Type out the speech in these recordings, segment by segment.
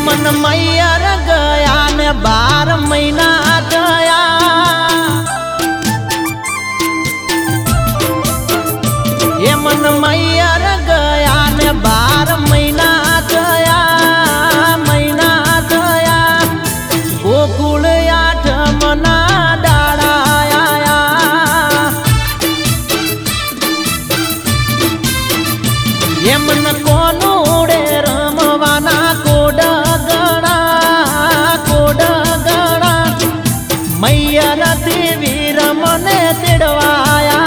मन मैयर गया ने 12 महीना गया ये मन मैयर गया ने 12 महीना गया गोकुल 8 मना डाड़ा आया ये मन कोनु रे रमवाना कोडगणा मैयर वीर मने तिड़वाया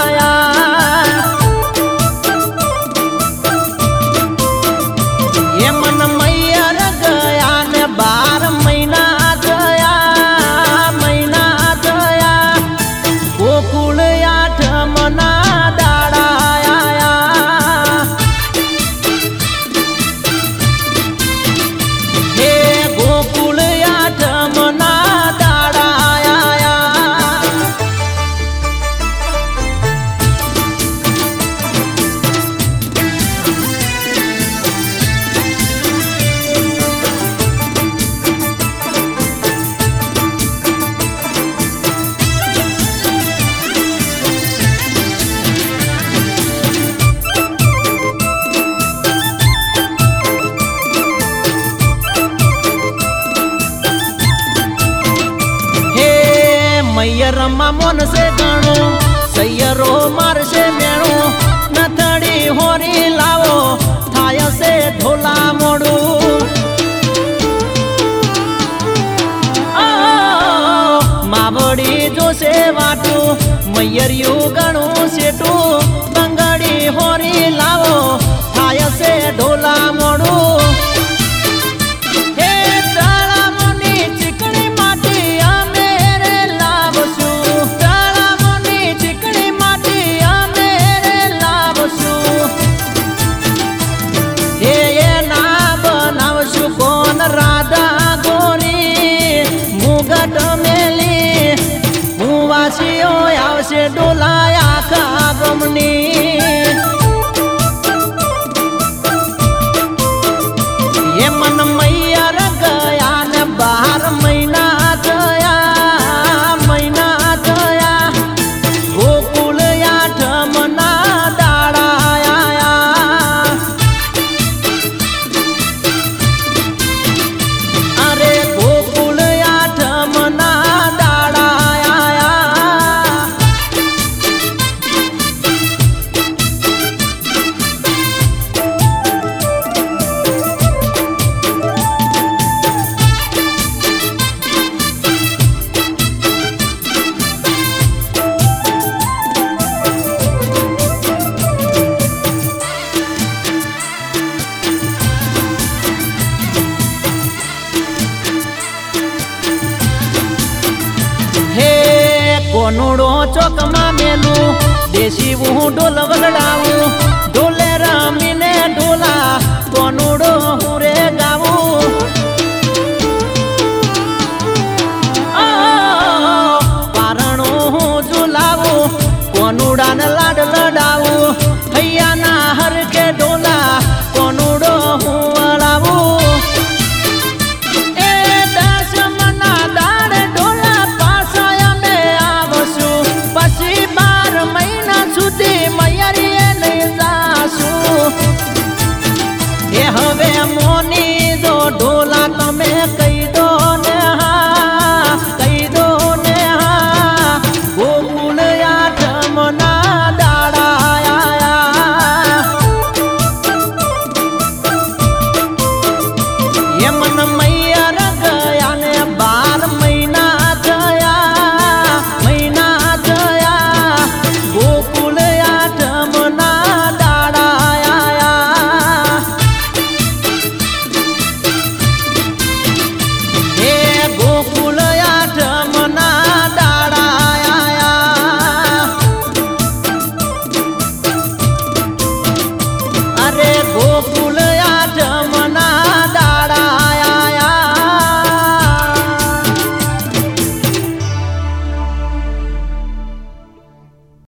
ये मन मैयर गया ने 12 महीना गया गोकुल 8 मना डाड़ा आया हे गोकुल 8 मना डाड़ा आया मैयर मोन से गणो सैयरो मार से मेणो नथड़ी होरी लावो थाय से ढोला मोड़ू मावड़ी जो से वाटू मैयर यू गणो सेटू बंगड़ी होरी लावो थाय से ढोला मोड़ू आवशे डोलाया कागमनी ये मन मैयर गया ने 12 महीना गया गोकुल 8 मना डाड़ा आया अरे गोकुल 8 मना डाड़ा आया कोनुड़ो चौक में मेलू देसी वो ढोल वगड़ाऊ ढोले रामी ने ढोला कोनुड़ो